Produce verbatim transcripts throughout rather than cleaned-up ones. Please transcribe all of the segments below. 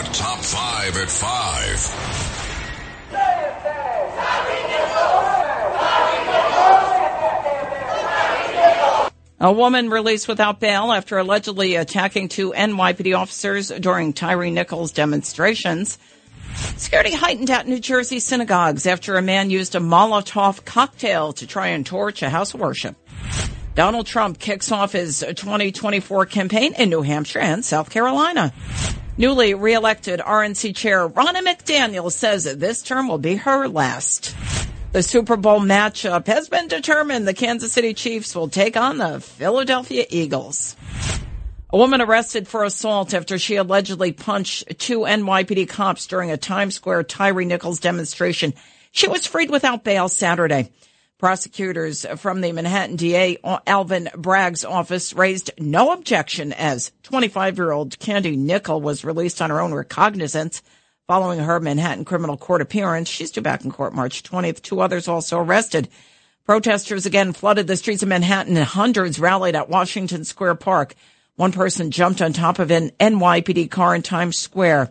Top five at five. A woman released without bail after allegedly attacking two N Y P D officers during Tyre Nichols demonstrations. Security heightened at New Jersey synagogues after a man used a Molotov cocktail to try and torch a house of worship. Donald Trump kicks off his twenty twenty-four campaign in New Hampshire and South Carolina. Newly reelected R N C chair Ronna McDaniel says this term will be her last. The Super Bowl matchup has been determined. The Kansas City Chiefs will take on the Philadelphia Eagles. A woman arrested for assault after she allegedly punched two N Y P D cops during a Times Square Tyre Nichols demonstration. She was freed without bail Saturday. Prosecutors from the Manhattan D A Alvin Bragg's office raised no objection as twenty-five-year-old Candy Nickel was released on her own recognizance following her Manhattan criminal court appearance. She's due back in court March twentieth. Two others also arrested. Protesters again flooded the streets of Manhattan and hundreds rallied at Washington Square Park. One person jumped on top of an N Y P D car in Times Square.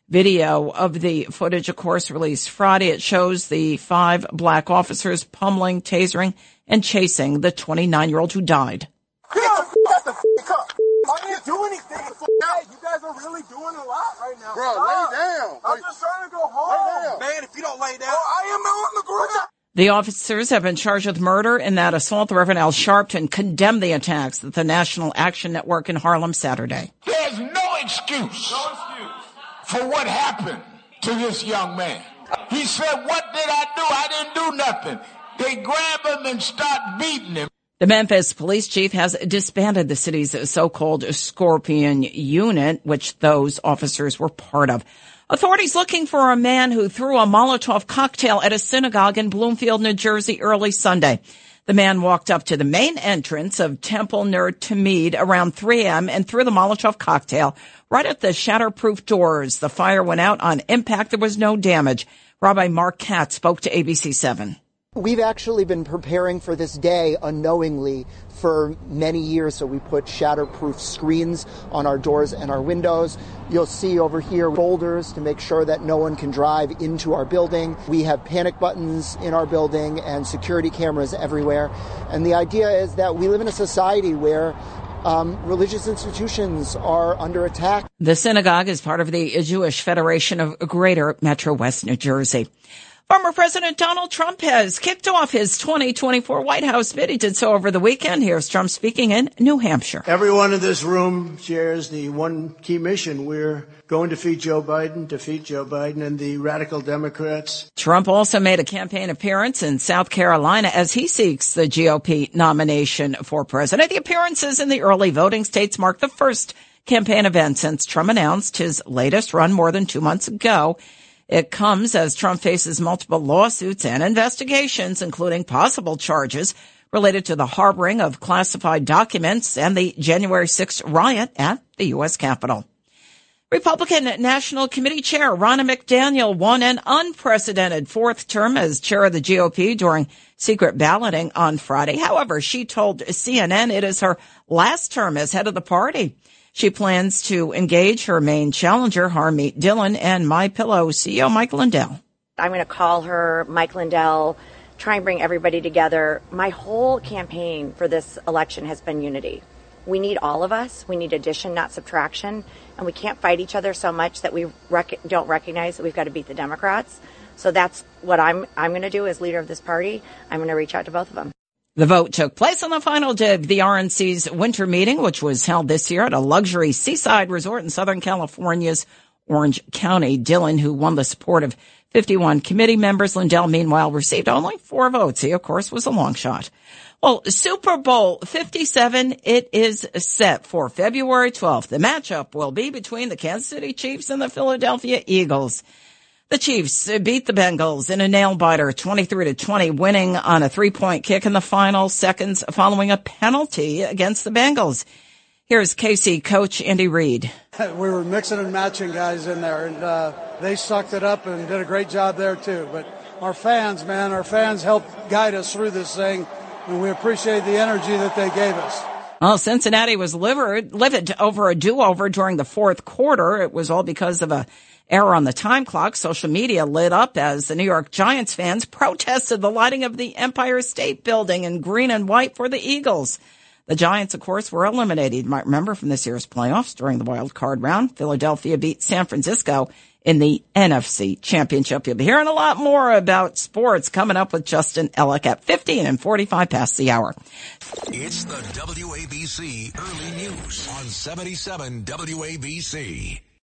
Video of the footage, of course, released Friday. It shows the five black officers pummeling, tasering, and chasing the twenty-nine-year-old who died. Get the f*** out the f***ing car. I didn't do anything. Hey, you guys are really doing a lot right now. Bro, Stop. lay down. I'm just trying to go home. Man, if you don't lay down. Oh, I am on the ground. The officers have been charged with murder in that assault. Reverend Al Sharpton condemned the attacks at the National Action Network in Harlem Saturday. There's no excuse, no excuse for what happened to this young man. He said, what did I do? I didn't do nothing. They grab him and start beating him. The Memphis police chief has disbanded the city's so-called Scorpion unit, which those officers were part of. Authorities looking for a man who threw a Molotov cocktail at a synagogue in Bloomfield, New Jersey early Sunday. The man walked up to the main entrance of Temple Ner Tamid around three a.m. and threw the Molotov cocktail right at the shatterproof doors. The fire went out on impact. There was no damage. Rabbi Mark Katz spoke to A B C seven. We've actually been preparing for this day unknowingly for many years, so we put shatterproof screens on our doors and our windows. You'll see over here boulders to make sure that no one can drive into our building. We have panic buttons in our building and security cameras everywhere. And the idea is that we live in a society where Um, religious institutions are under attack. The synagogue is part of the Jewish Federation of Greater Metro West New Jersey. Former President Donald Trump has kicked off his twenty twenty-four White House bid. He did so over the weekend. Here's Trump speaking in New Hampshire. Everyone in this room shares the one key mission. We're going to defeat Joe Biden, defeat Joe Biden and the radical Democrats. Trump also made a campaign appearance in South Carolina as he seeks the G O P nomination for president. The appearances in the early voting states mark the first campaign event since Trump announced his latest run more than two months ago. It comes as Trump faces multiple lawsuits and investigations, including possible charges related to the harboring of classified documents and the January sixth riot at the U S Capitol. Republican National Committee Chair Ronna McDaniel won an unprecedented fourth term as chair of the G O P during secret balloting on Friday. However, she told C N N it is her last term as head of the party. She plans to engage her main challenger, Harmeet Dillon, and MyPillow C E O Mike Lindell. I'm going to call her Mike Lindell, try and bring everybody together. My whole campaign for this election has been unity. We need all of us. We need addition, not subtraction. And we can't fight each other so much that we rec- don't recognize that we've got to beat the Democrats. So that's what I'm, I'm going to do as leader of this party. I'm going to reach out to both of them. The vote took place on the final day of the R N C's winter meeting, which was held this year at a luxury seaside resort in Southern California's Orange County. Dillon, who won the support of fifty-one committee members. Lindell, meanwhile, received only four votes. He, of course, was a long shot. Well, Super Bowl fifty-seven, it is set for February twelfth. The matchup will be between the Kansas City Chiefs and the Philadelphia Eagles. The Chiefs beat the Bengals in a nail-biter, twenty-three to twenty, winning on a three-point kick in the final seconds following a penalty against the Bengals. Here's K C coach Andy Reid. We were mixing and matching guys in there, and uh, they sucked it up and did a great job there, too. But our fans, man, our fans helped guide us through this thing, and we appreciate the energy that they gave us. Well, Cincinnati was livid, livid over a do-over during the fourth quarter. It was all because of a error on the time clock. Social media lit up as the New York Giants fans protested the lighting of the Empire State Building in green and white for the Eagles. The Giants, of course, were eliminated. You might remember from this year's playoffs during the wild card round. Philadelphia beat San Francisco in the N F C Championship. You'll be hearing a lot more about sports coming up with Justin Ellick at fifteen and forty-five past the hour. It's the W A B C Early News on seventy-seven W A B C.